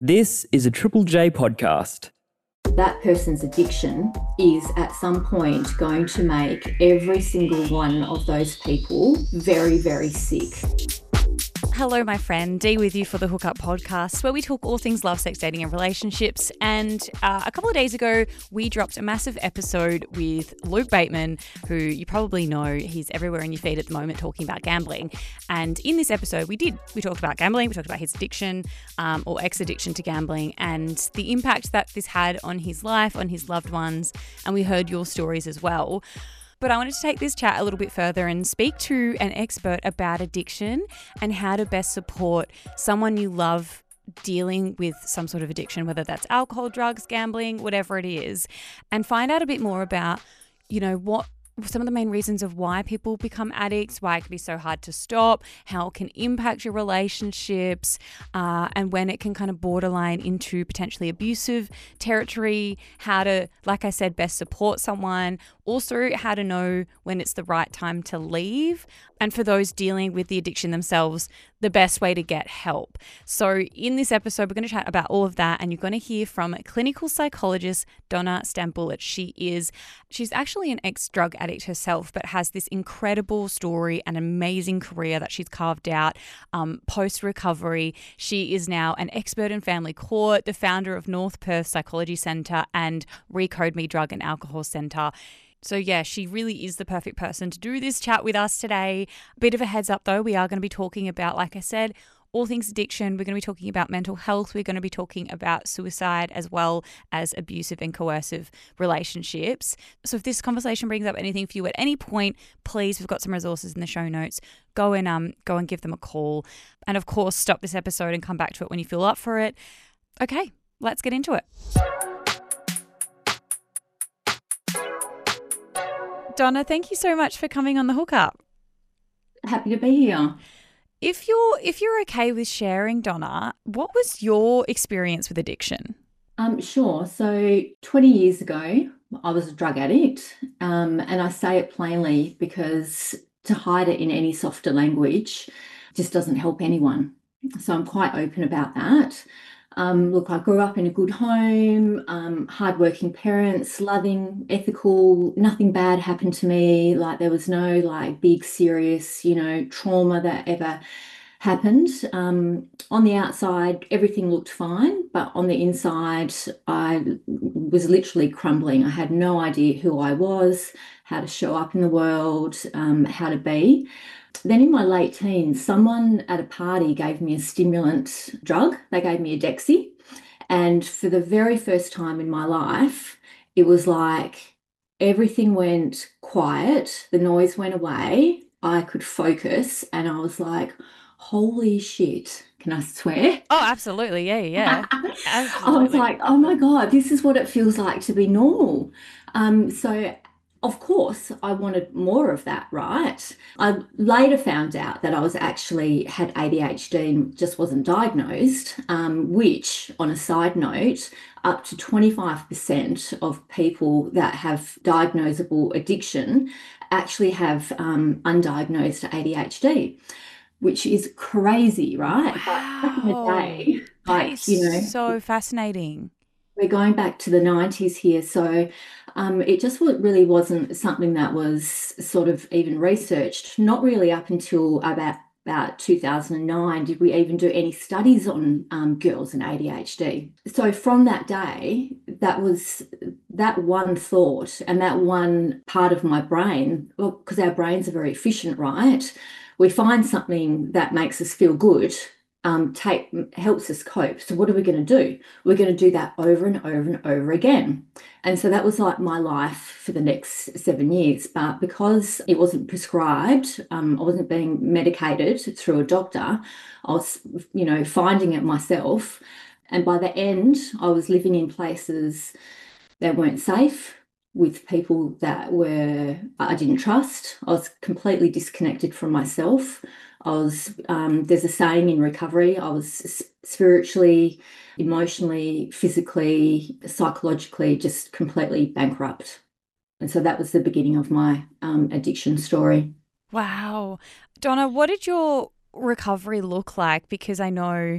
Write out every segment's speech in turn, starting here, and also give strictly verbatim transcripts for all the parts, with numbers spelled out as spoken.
This is a Triple J podcast. That person's addiction is at some point going to make every single one of those people very, very sick. Hello, my friend. Dee with you for the Hookup podcast, where we talk all things love, sex, dating and relationships. And uh, a couple of days ago, we dropped a massive episode with Luke Bateman, who you probably know. He's everywhere in your feed at the moment talking about gambling. And in this episode, we did. We talked about gambling. We talked about his addiction um, or ex-addiction to gambling and the impact that this had on his life, on his loved ones. And we heard your stories as well. But I wanted to take this chat a little bit further and speak to an expert about addiction and how to best support someone you love dealing with some sort of addiction, whether that's alcohol, drugs, gambling, whatever it is, and find out a bit more about, you know, what some of the main reasons of why people become addicts, why it can be so hard to stop, how it can impact your relationships, uh, and when it can kind of borderline into potentially abusive territory, how to, like I said, best support someone, also how to know when it's the right time to leave, and for those dealing with the addiction themselves, the best way to get help. So in this episode, we're going to chat about all of that, and you're going to hear from clinical psychologist Donna Stambulit. She is, she's actually an ex-drug addict herself, but has this incredible story and amazing career that she's carved out um, post-recovery. She is now an expert in family court, the founder of North Perth Psychology Centre and Recode Me Drug and Alcohol Centre. So yeah, she really is the perfect person to do this chat with us today. Bit of a heads up though, we are going to be talking about, like I said, all things addiction. We're going to be talking about mental health. We're going to be talking about suicide as well as abusive and coercive relationships. So if this conversation brings up anything for you at any point, please, we've got some resources in the show notes. Go and um go and give them a call. And of course, stop this episode and come back to it when you feel up for it. Okay, let's get into it. Donna, thank you so much for coming on the Hookup. Happy to be here. If you're if you're okay with sharing, Donna, what was your experience with addiction? Um, sure. So twenty years ago, I was a drug addict, um, and I say it plainly because to hide it in any softer language just doesn't help anyone. So I'm quite open about that. Um, look, I grew up in a good home, um, hardworking parents, loving, ethical, nothing bad happened to me. Like there was no like big, serious, you know, trauma that ever happened. Um, on the outside, everything looked fine, but on the inside, I was literally crumbling. I had no idea who I was, how to show up in the world, um, how to be. Then in my late teens, someone at a party gave me a stimulant drug. They gave me a Dexy. And for the very first time in my life, it was like everything went quiet. The noise went away. I could focus. And I was like, holy shit. Can I swear? Oh, absolutely. Yeah, yeah. Absolutely. I was like, oh my God, this is what it feels like to be normal. Um, so Of course, I wanted more of that, right? I later found out that I was actually had A D H D and just wasn't diagnosed, um, which, on a side note, up to twenty-five percent of people that have diagnosable addiction actually have um, undiagnosed A D H D, which is crazy, right? Wow. But back in the day, that like, is you know, so fascinating. We're going back to the nineties here, so um, it just really wasn't something that was sort of even researched. Not really up until about about two thousand nine did we even do any studies on um, girls and A D H D. So from that day, that was that one thought and that one part of my brain, well, because our brains are very efficient, right? We find something that makes us feel good. Um, take helps us cope. So what are we going to do? We're going to do that over and over and over again. And so that was like my life for the next seven years. But because it wasn't prescribed, um, I wasn't being medicated through a doctor, I was, you know, finding it myself. And by the end, I was living in places that weren't safe, with people that were I didn't trust. I was completely disconnected from myself. I was, um, there's a saying in recovery, I was spiritually, emotionally, physically, psychologically, just completely bankrupt. And so that was the beginning of my um, addiction story. Wow. Donna, what did your recovery look like? Because I know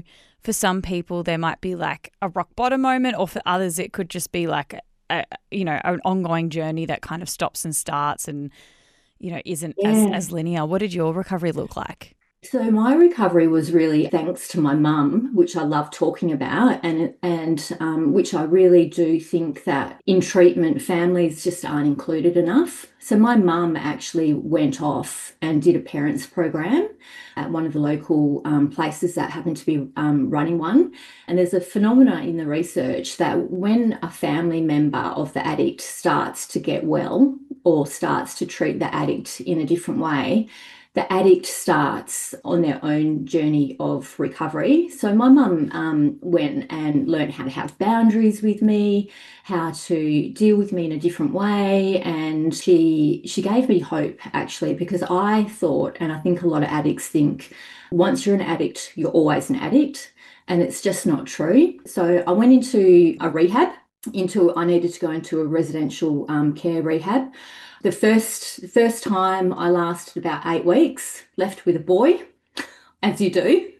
for some people there might be like a rock bottom moment, or for others it could just be like a, you know, an ongoing journey that kind of stops and starts and, you know, isn't Yeah. as, as linear. What did your recovery look like? So my recovery was really thanks to my mum, which I love talking about, and and um, which I really do think that in treatment families just aren't included enough. So my mum actually went off and did a parents program at one of the local um, places that happened to be um, running one. And there's a phenomenon in the research that when a family member of the addict starts to get well or starts to treat the addict in a different way, the addict starts on their own journey of recovery. So my mum um, went and learned how to have boundaries with me, how to deal with me in a different way, and she she gave me hope, actually, because I thought, and I think a lot of addicts think, once you're an addict, you're always an addict, and it's just not true. So I went into a rehab, into I needed to go into a residential um, care rehab. The first first time I lasted about eight weeks, left with a boy, as you do.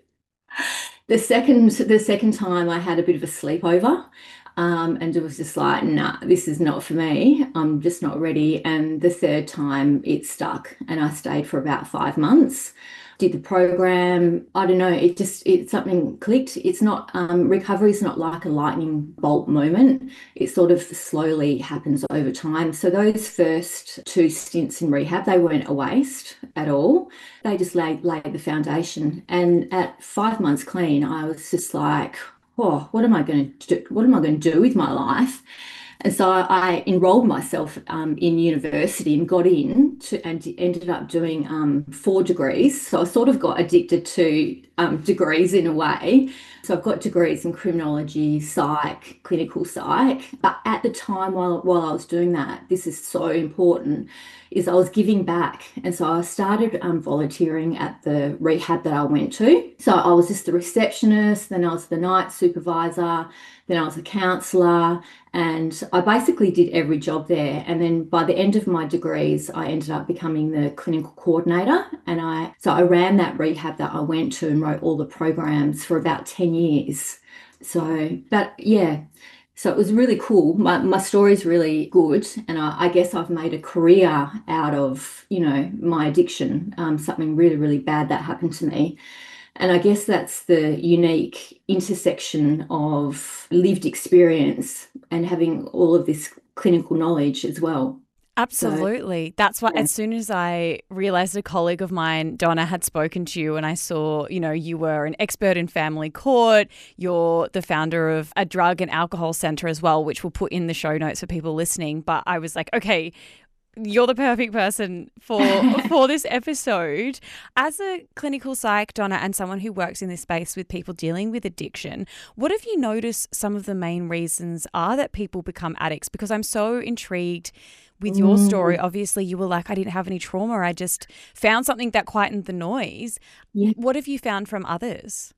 The second the second time I had a bit of a sleepover, um, and it was just like, nah, this is not for me. I'm just not ready. And the third time it stuck, and I stayed for about five months. Did the program. I don't know, it just, it something clicked. It's not, um, recovery is not like a lightning bolt moment. It sort of slowly happens over time. So those first two stints in rehab, they weren't a waste at all. They just laid, laid the foundation. And at five months clean, I was just like, oh, what am I going to do? What am I going to do with my life? And so I enrolled myself um, in university and got in to, and ended up doing um, four degrees. So I sort of got addicted to um, degrees in a way. So I've got degrees in criminology, psych, clinical psych. But at the time while, while I was doing that, this is so important, is I was giving back. And so I started um, volunteering at the rehab that I went to. So I was just the receptionist, then I was the night supervisor, then I was a counsellor, and I basically did every job there. And then by the end of my degrees, I ended up becoming the clinical coordinator. And I, so I ran that rehab that I went to and wrote all the programs for about ten years. So, but yeah, so it was really cool. My, my story's really good. And I, I guess I've made a career out of, you know, my addiction, um, something really, really bad that happened to me. And I guess that's the unique intersection of lived experience and having all of this clinical knowledge as well. Absolutely. So, that's why, yeah. As soon as I realized a colleague of mine, Donna, had spoken to you, and I saw, you know, you were an expert in family court, you're the founder of a drug and alcohol center as well, which we'll put in the show notes for people listening. But I was like, okay, you're the perfect person for for this episode. As a clinical psych, Donna, and someone who works in this space with people dealing with addiction, what have you noticed some of the main reasons are that people become addicts? Because I'm so intrigued with your story. Obviously, you were like, I didn't have any trauma. I just found something that quietened the noise. Yeah. What have you found from others?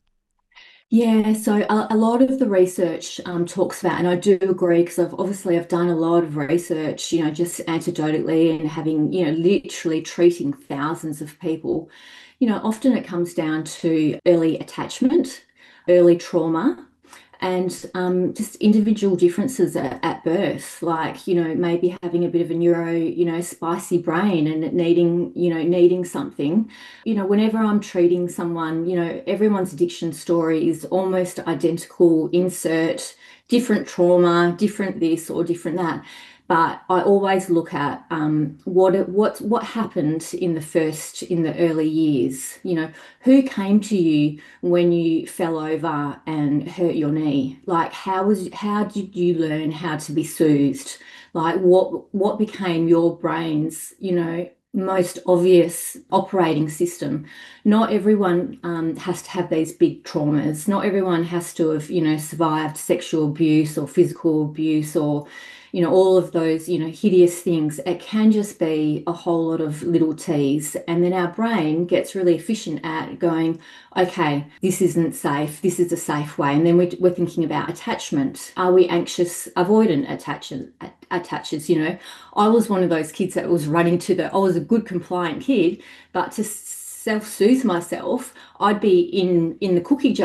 Yeah, so a, a lot of the research um, talks about, and I do agree, because I've obviously I've done a lot of research, you know, just anecdotally and having, you know, literally treating thousands of people. You know, often it comes down to early attachment, early trauma, and um, just individual differences at, at birth, like, you know, maybe having a bit of a neuro, you know, spicy brain and needing, you know, needing something. You know, whenever I'm treating someone, you know, everyone's addiction story is almost identical, insert different trauma, different this or different that. But I always look at um, what what what happened in the first, in the early years. You know, who came to you when you fell over and hurt your knee? Like, how was how did you learn how to be soothed? Like, what what became your brain's, you know, most obvious operating system? Not everyone um, has to have these big traumas. Not everyone has to have, you know, survived sexual abuse or physical abuse or, you know, all of those, you know, hideous things. It can just be a whole lot of little T's. And then our brain gets really efficient at going, okay, this isn't safe. This is a safe way. And then we're, we're thinking about attachment. Are we anxious, avoidant attachment, attaches? You know, I was one of those kids that was running to the, I was a good compliant kid, but to self-soothe myself, I'd be in, in the cookie jar.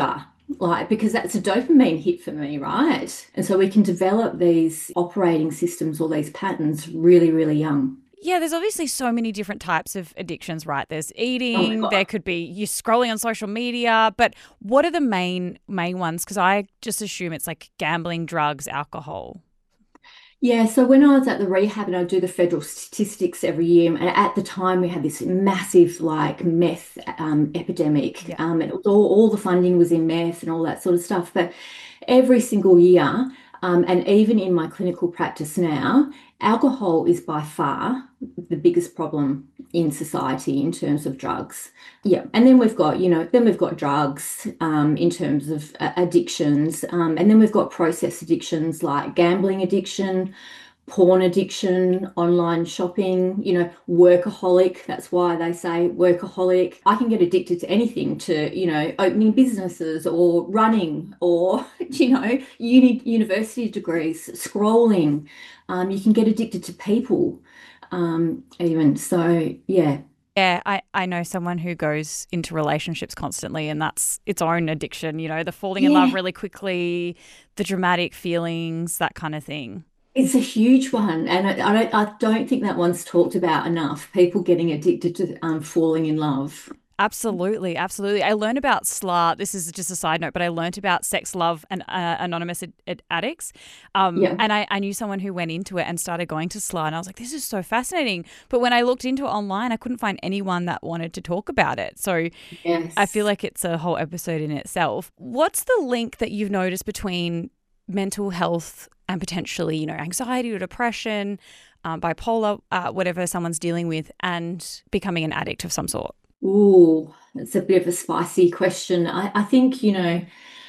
like, because that's a dopamine hit for me, right? And so we can develop these operating systems or these patterns really, really young. Yeah, there's obviously so many different types of addictions, right? There's Oh my eating, God. there could be you scrolling on social media, but what are the main main ones? Because I just assume it's like gambling, drugs, alcohol. Yeah, so when I was at the rehab and I do the federal statistics every year, and at the time we had this massive like meth um, epidemic, Yeah. um, and it was all, all the funding was in meth and all that sort of stuff. But every single year, um, and even in my clinical practice now, alcohol is by far the biggest problem in society in terms of drugs. Yeah, and then we've got, you know, then we've got drugs um, in terms of uh, addictions, um, and then we've got process addictions like gambling addiction, porn addiction, online shopping, you know, workaholic. That's why they say workaholic. I can get addicted to anything, to, you know, opening businesses or running or, you know, uni university degrees, scrolling. Um, you can get addicted to people, um, even. So, yeah. Yeah, I, I know someone who goes into relationships constantly, and that's its own addiction, you know, the falling in love Yeah. really quickly, the dramatic feelings, that kind of thing. It's a huge one, and I, I don't I don't think that one's talked about enough. People getting addicted to um, falling in love. Absolutely, absolutely. I learned about S L A. This is just a side note, but I learned about sex, love, and uh, anonymous ad- ad- addicts. Um, Yeah. and I, I knew someone who went into it and started going to S L A, and I was like, this is so fascinating. But when I looked into it online, I couldn't find anyone that wanted to talk about it. So I feel Yes. like it's a whole episode in itself. What's the link that you've noticed between mental health and potentially, you know, anxiety or depression, um, bipolar, uh, whatever someone's dealing with, and becoming an addict of some sort? Ooh, it's a bit of a spicy question. I, I think, you know,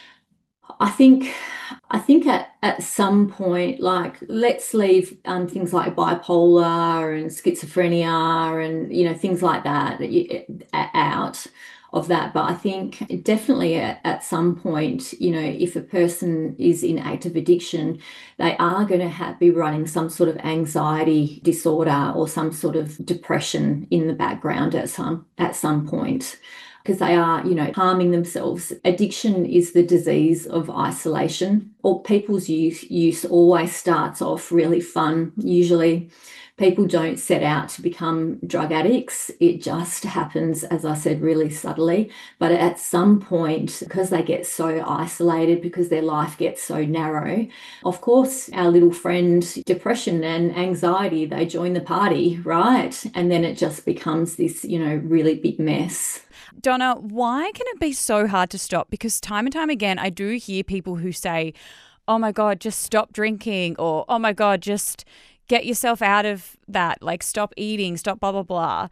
I think I think at, at some point, like let's leave um, things like bipolar and schizophrenia and you know things like that y- out of that. But I think definitely at, at some point, you know, if a person is in active addiction, they are going to have, be running some sort of anxiety disorder or some sort of depression in the background at some at some point, because they are, you know, harming themselves. Addiction is the disease of isolation. Or people's use use always starts off really fun. Usually, people don't set out to become drug addicts. It just happens, as I said, really subtly. But at some point, because they get so isolated, because their life gets so narrow, of course, our little friend, depression and anxiety, they join the party, right? And then it just becomes this, you know, really big mess. Donna, why can it be so hard to stop? Because time and time again, I do hear people who say, oh my God, just stop drinking, or oh my God, just get yourself out of that, like stop eating, stop blah, blah, blah.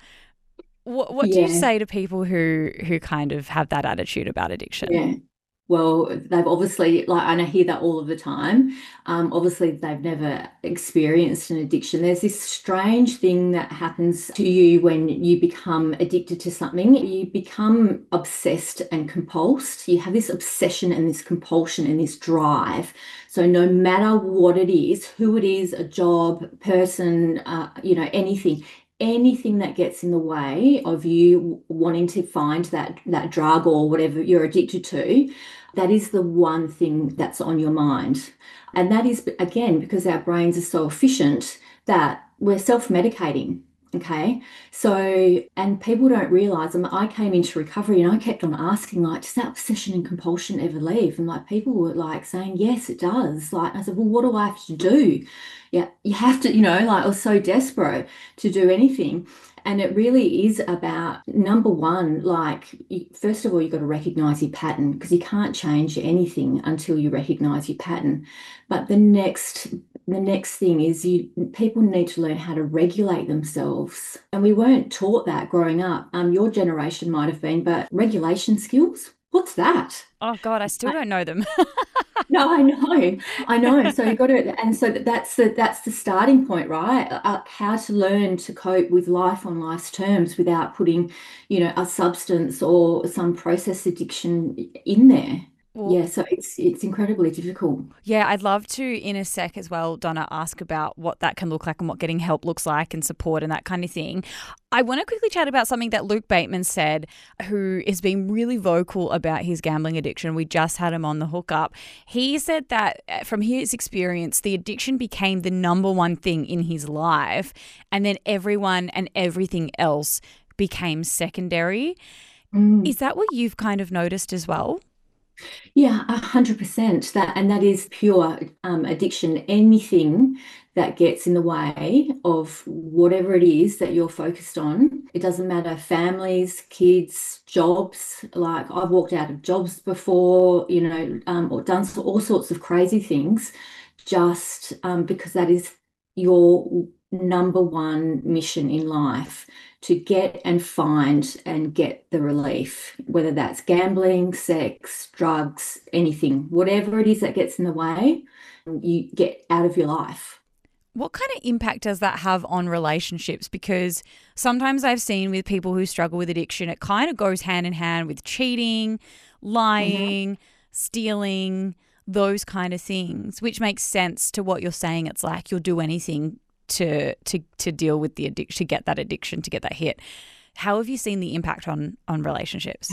What, what do you Yeah, say to people who, who kind of have that attitude about addiction? yeah. Well, they've obviously, like, and I hear that all of the time. Um, obviously, they've never experienced an addiction. There's this strange thing that happens to you when you become addicted to something. You become obsessed and compulsed. You have this obsession and this compulsion and this drive. So no matter what it is, who it is, a job, person, uh, you know, anything, anything that gets in the way of you wanting to find that that drug or whatever you're addicted to, that is the one thing that's on your mind. And that is, again, because our brains are so efficient that we're self-medicating. Okay. So, and people don't realize, and I came into recovery and I kept on asking, like, does that obsession and compulsion ever leave? And like, people were like saying, yes, it does. Like, I said, well, what do I have to do? Yeah, you have to, you know, like, I was so desperate to do anything. And it really is about number one, like, you, first of all, you've got to recognize your pattern because you can't change anything until you recognize your pattern. But the next the next thing is you people need to learn how to regulate themselves. And we weren't taught that growing up. Um, your generation might have been, but regulation skills, what's that? Oh God, I still don't know them. No, I know, I know. So you got to, and so that's the that's the starting point, right? Uh, how to learn to cope with life on life's terms without putting, you know, a substance or some process addiction in there. Well, Yeah, so it's it's incredibly difficult. yeah, I'd love to in a sec as well, Donna, ask about what that can look like and what getting help looks like and support and that kind of thing. I want to quickly chat about something that Luke Bateman said, who is being really vocal about his gambling addiction. We just had him on the hookup. He said that uh, from his experience, the addiction became the number one thing in his life, and then everyone and everything else became secondary. Mm. Is that what you've kind of noticed as well? Yeah, a hundred percent. That and that is pure um, addiction. Anything that gets in the way of whatever it is that you're focused on. It doesn't matter. Families, kids, jobs. Like I've walked out of jobs before, you know, um, or done all sorts of crazy things, just um, because that is your number one mission in life, to get and find and get the relief, whether that's gambling, sex, drugs, anything, whatever it is that gets in the way, you get out of your life. What kind of impact does that have on relationships? Because sometimes I've seen with people who struggle with addiction, it kind of goes hand in hand with cheating, lying, mm-hmm. stealing, those kind of things, which makes sense to what you're saying. It's like you'll do anything to to to deal with the addiction, to get that addiction, to get that hit. How have you seen the impact on on relationships?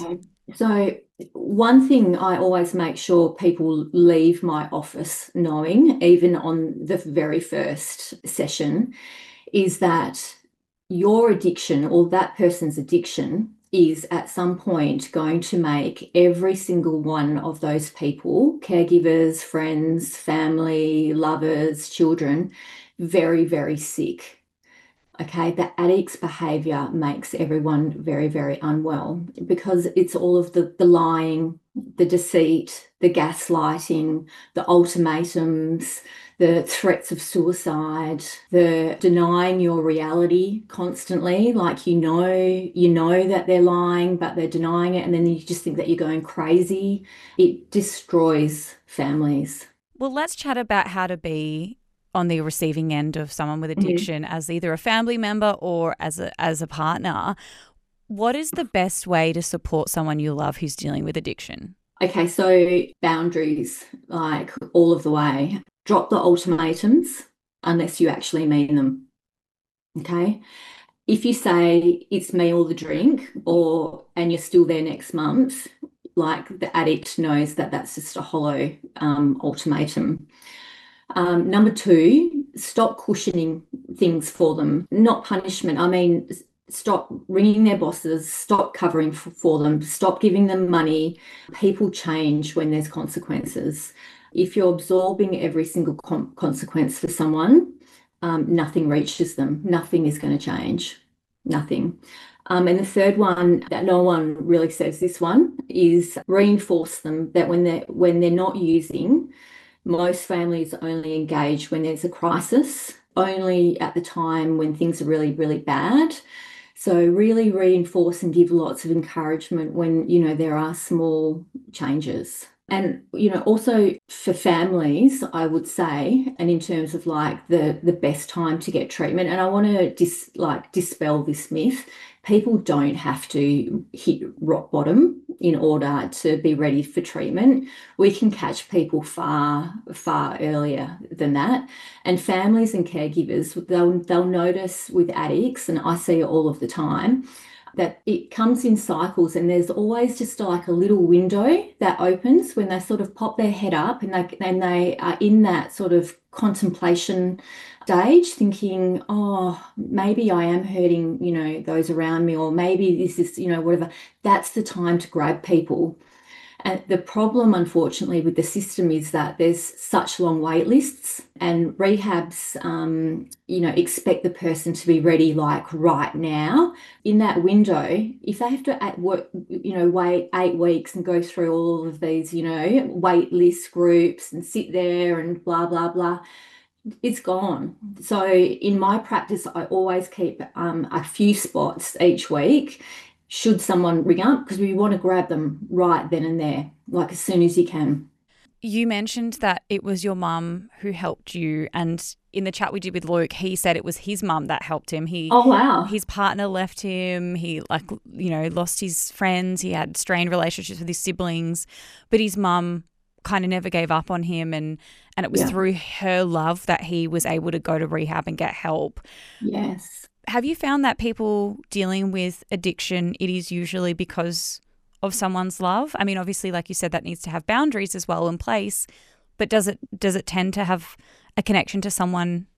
So one thing I always make sure people leave my office knowing, even on the very first session, is that your addiction or that person's addiction is at some point going to make every single one of those people, caregivers, friends, family, lovers, children, very, very sick. Okay, the addict's behavior makes everyone very, very unwell because it's all of the, the lying, the deceit, the gaslighting, the ultimatums, the threats of suicide, the denying your reality constantly. Like, you know, you know that they're lying, but they're denying it. And then you just think that you're going crazy. It destroys families. Well, let's chat about how to be on the receiving end of someone with addiction, mm-hmm. as either a family member or as a as a partner. What is the best way to support someone you love who's dealing with addiction? Okay, so boundaries, like all of the way. Drop the ultimatums unless you actually mean them. Okay? If you say it's me or the drink, or and you're still there next month, like the addict knows that that's just a hollow um, ultimatum. Um, number two, stop cushioning things for them, not punishment. I mean, stop ringing their bosses, stop covering for, for them, stop giving them money. People change when there's consequences. If you're absorbing every single com- consequence for someone, um, nothing reaches them. Nothing is going to change. Nothing. Um, and the third one that no one really says, this one, is reinforce them that when they're when they're not using. Most families only engage when there's a crisis, only at the time when things are really, really bad. So really reinforce and give lots of encouragement when, you know, there are small changes. And, you know, also for families, I would say, and in terms of like the, the best time to get treatment, and I want to dis, like dispel this myth, people don't have to hit rock bottom in order to be ready for treatment. We can catch people far, far earlier than that. And families and caregivers, they'll, they'll notice with addicts, and I see it all of the time, that it comes in cycles, and there's always just like a little window that opens when they sort of pop their head up and they, and they are in that sort of contemplation stage, thinking, oh, maybe I am hurting, you know, those around me, or maybe this is, you know, whatever. That's the time to grab people. And the problem, unfortunately, with the system is that there's such long wait lists, and rehabs, um, you know, expect the person to be ready like right now. In that window, if they have to at work, you know, wait eight weeks and go through all of these, you know, wait list groups and sit there and blah, blah, blah, it's gone. So in my practice, I always keep um, a few spots each week. Should someone ring up, because we want to grab them right then and there, like as soon as you can. You mentioned that it was your mum who helped you, and in the chat we did with Luke, he said it was his mum that helped him. He, Oh, wow. his partner left him. He, like, you know, lost his friends. He had strained relationships with his siblings, but his mum kind of never gave up on him, and and it was Yeah. through her love that he was able to go to rehab and get help. Yes. Have you found that people dealing with addiction, it is usually because of someone's love? I mean, obviously, like you said, that needs to have boundaries as well in place, but does it does it tend to have a connection to someone?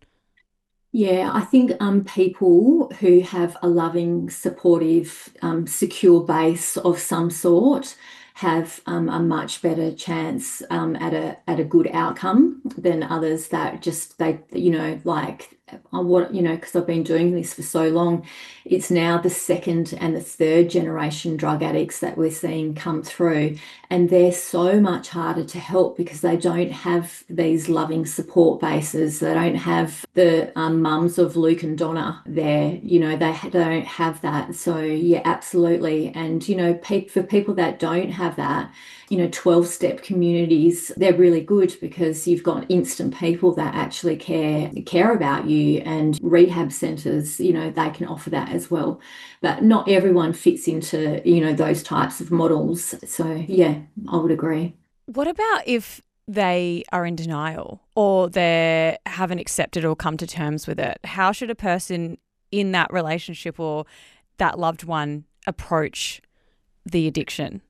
Yeah, I think um, people who have a loving, supportive, um, secure base of some sort have um, a much better chance um, at a at a good outcome than others that just they you know like I want you know because I've been doing this for so long. It's now the second and the third generation drug addicts that we're seeing come through, and they're so much harder to help because they don't have these loving support bases. They don't have the um, mums of Luke and Donna there. You know, they ha- don't have that. So yeah, absolutely. And you know, pe- for people that don't have that, you know, twelve-step communities, they're really good because you've got instant people that actually care care about you, and rehab centres, you know, they can offer that as well. But not everyone fits into, you know, those types of models. So yeah, I would agree. What about if they are in denial or they haven't accepted or come to terms with it? How should a person in that relationship or that loved one approach the addiction?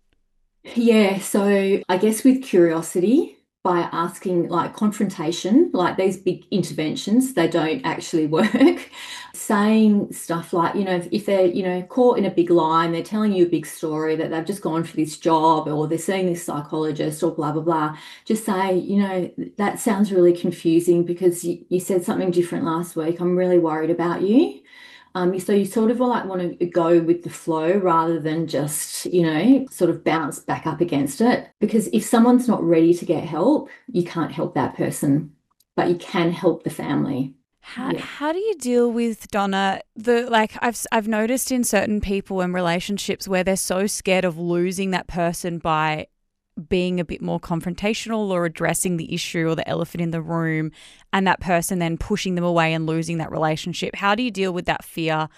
Yeah, so I guess with curiosity, by asking, like, confrontation, like these big interventions, they don't actually work. Saying stuff like, you know, if, if they're, you know, caught in a big lie and they're telling you a big story that they've just gone for this job or they're seeing this psychologist or blah, blah, blah, just say, you know, that sounds really confusing because you, you said something different last week. I'm really worried about you. Um, so you sort of like want to go with the flow rather than just, you know, sort of bounce back up against it. Because if someone's not ready to get help, you can't help that person, but you can help the family. How, Yeah. how do you deal with, Donna, the like I've I've noticed in certain people and relationships where they're so scared of losing that person by being a bit more confrontational or addressing the issue or the elephant in the room, and that person then pushing them away and losing that relationship. How do you deal with that fear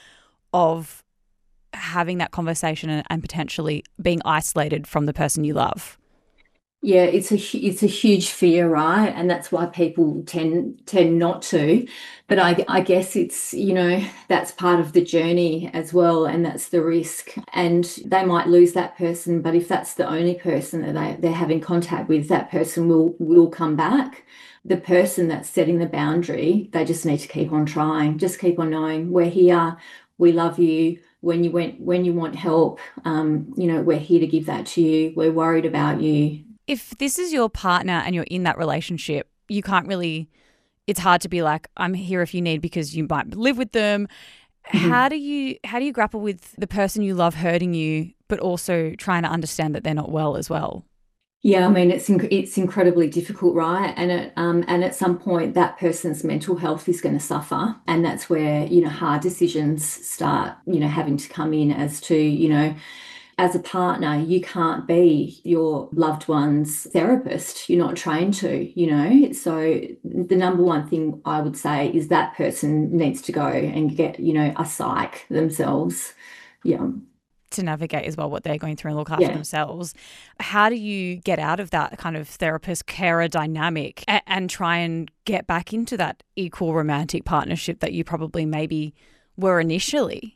of having that conversation and, and potentially being isolated from the person you love? Yeah, it's a hu- it's a huge fear, right? And that's why people tend tend not to. But I I guess it's, you know, that's part of the journey as well, and that's the risk. And they might lose that person, but if that's the only person that they, they're having contact with, that person will will come back. The person that's setting the boundary, they just need to keep on trying, just keep on knowing we're here, we love you. When you went when you want help, um, you know, we're here to give that to you. We're worried about you. If this is your partner and you're in that relationship, you can't really, it's hard to be like, I'm here if you need, because you might live with them. Mhm. How do you how do you grapple with the person you love hurting you, but also trying to understand that they're not well as well? Yeah, I mean, it's inc- it's incredibly difficult, right? And it um and at some point that person's mental health is going to suffer, and that's where, you know, hard decisions start, you know, having to come in as to, you know, as a partner, you can't be your loved one's therapist. You're not trained to, you know. So the number one thing I would say is that person needs to go and get, you know, a psych themselves. Yeah. To navigate as well what they're going through and look after Yeah. themselves. How do you get out of that kind of therapist carer dynamic and, and try and get back into that equal romantic partnership that you probably maybe were initially?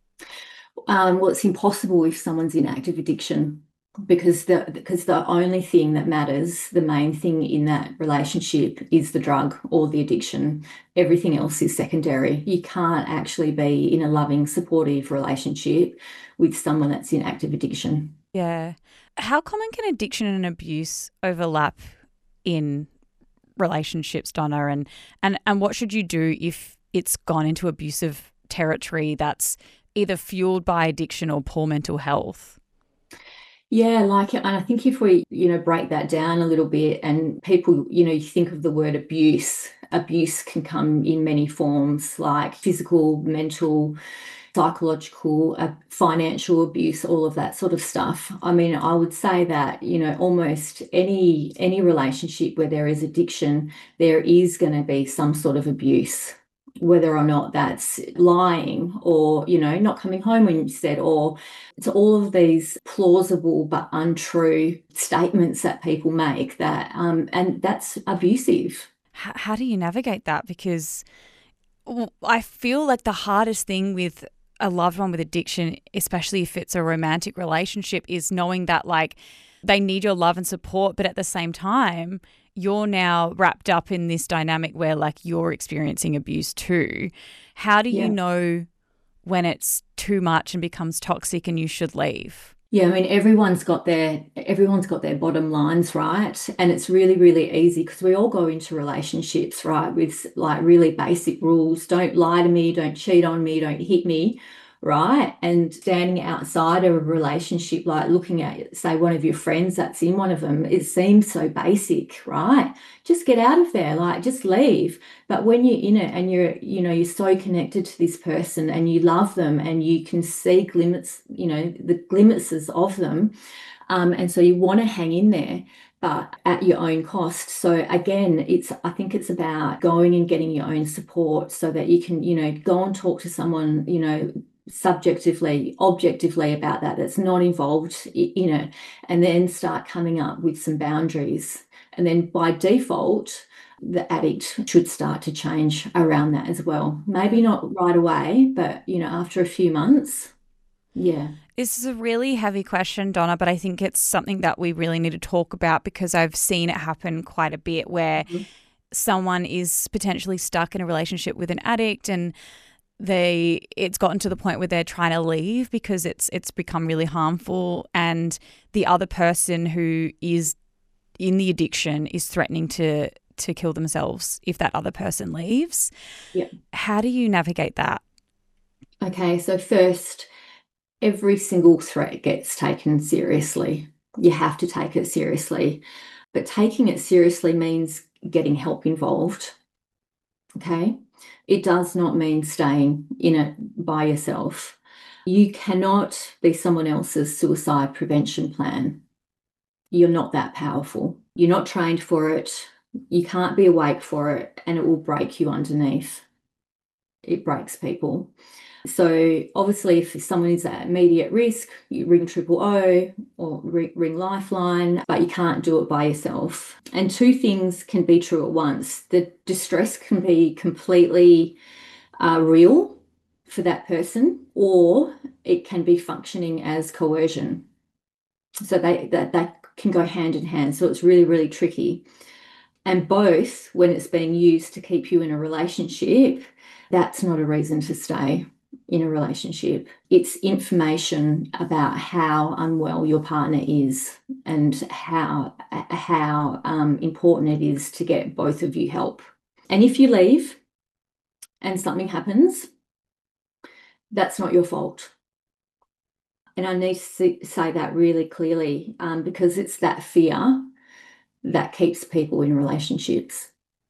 Um, well, it's impossible if someone's in active addiction because the because the only thing that matters, the main thing in that relationship is the drug or the addiction. Everything else is secondary. You can't actually be in a loving, supportive relationship with someone that's in active addiction. Yeah. How common can addiction and abuse overlap in relationships, Donna? And and and what should you do if it's gone into abusive territory that's either fueled by addiction or poor mental health? Yeah, like, and I think if we, you know, break that down a little bit and people, you know, you think of the word abuse, abuse can come in many forms, like physical, mental, psychological, uh, financial abuse, all of that sort of stuff. I mean, I would say that, you know, almost any any relationship where there is addiction, there is going to be some sort of abuse, whether or not that's lying or, you know, not coming home when you said, or it's all of these plausible but untrue statements that people make that, um, and that's abusive. How, how do you navigate that? Because I feel like the hardest thing with a loved one with addiction, especially if it's a romantic relationship, is knowing that like they need your love and support, but at the same time, you're now wrapped up in this dynamic where like you're experiencing abuse too. How do Yeah. you know when it's too much and becomes toxic and you should leave? Yeah, I mean, everyone's got their everyone's got their bottom lines, right? And it's really, really easy because we all go into relationships, right, with like really basic rules. Don't lie to me, don't cheat on me, don't hit me, right? And standing outside of a relationship, like looking at, say, one of your friends that's in one of them, it seems so basic, right? Just get out of there, like just leave. But when you're in it and you're, you know, you're so connected to this person and you love them and you can see glimmers, you know, the glimpses of them. Um, and so you want to hang in there, but at your own cost. So again, it's, I think it's about going and getting your own support so that you can, you know, go and talk to someone, you know, subjectively, objectively about that, that's not involved in it, and then start coming up with some boundaries. And then by default, the addict should start to change around that as well. Maybe not right away, but, you know, after a few months. Yeah. This is a really heavy question, Donna, but I think it's something that we really need to talk about because I've seen it happen quite a bit where mm-hmm. someone is potentially stuck in a relationship with an addict and they it's gotten to the point where they're trying to leave because it's it's become really harmful, and the other person who is in the addiction is threatening to to kill themselves if that other person leaves. Yeah. How do you navigate that? Okay, so first, every single threat gets taken seriously. You have to take it seriously. But taking it seriously means getting help involved. Okay? It does not mean staying in it by yourself. You cannot be someone else's suicide prevention plan. You're not that powerful. You're not trained for it. You can't be awake for it, and it will break you underneath. It breaks people. So obviously if someone is at immediate risk, you ring triple O or ring Lifeline, but you can't do it by yourself. And two things can be true at once. The distress can be completely uh, real for that person, or it can be functioning as coercion. So they that, that can go hand in hand. So it's really, really tricky. And both, when it's being used to keep you in a relationship, that's not a reason to stay in a relationship. It's information about how unwell your partner is and how how um, important it is to get both of you help. And if you leave and something happens, that's not your fault. And I need to say that really clearly um, because it's that fear that keeps people in relationships.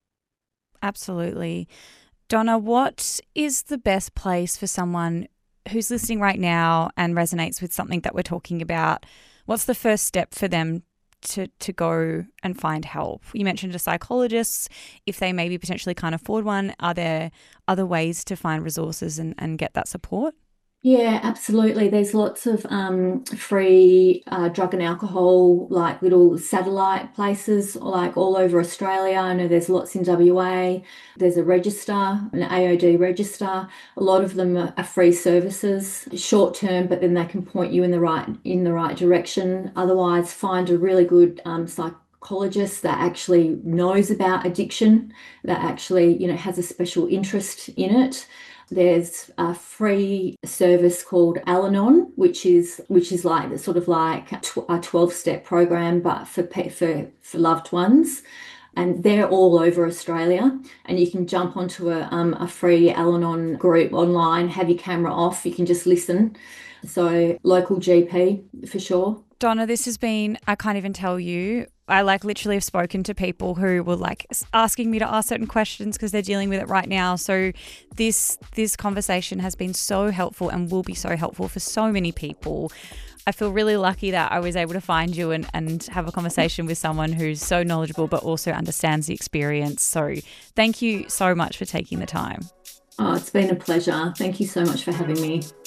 Absolutely. Donna, what is the best place for someone who's listening right now and resonates with something that we're talking about? What's the first step for them to, to go and find help? You mentioned a psychologist. If they maybe potentially can't afford one, are there other ways to find resources and, and get that support? Yeah, absolutely. There's lots of um, free uh, drug and alcohol, like little satellite places, like all over Australia. I know there's lots in W A. There's a register, an A O D register. A lot of them are, are free services, short term, but then they can point you in the right in the right direction. Otherwise, find a really good um, psychologist that actually knows about addiction, that actually, you know, has a special interest in it. There's a free service called Al-Anon, which is which is like sort of like a twelve-step program, but for for for loved ones, and they're all over Australia. And you can jump onto a um, a free Al-Anon group online, have your camera off, you can just listen. So local G P for sure. Donna, this has been, I can't even tell you, I like literally have spoken to people who were like asking me to ask certain questions because they're dealing with it right now. So this this conversation has been so helpful and will be so helpful for so many people. I feel really lucky that I was able to find you and, and have a conversation with someone who's so knowledgeable but also understands the experience. So thank you so much for taking the time. Oh, it's been a pleasure. Thank you so much for having me.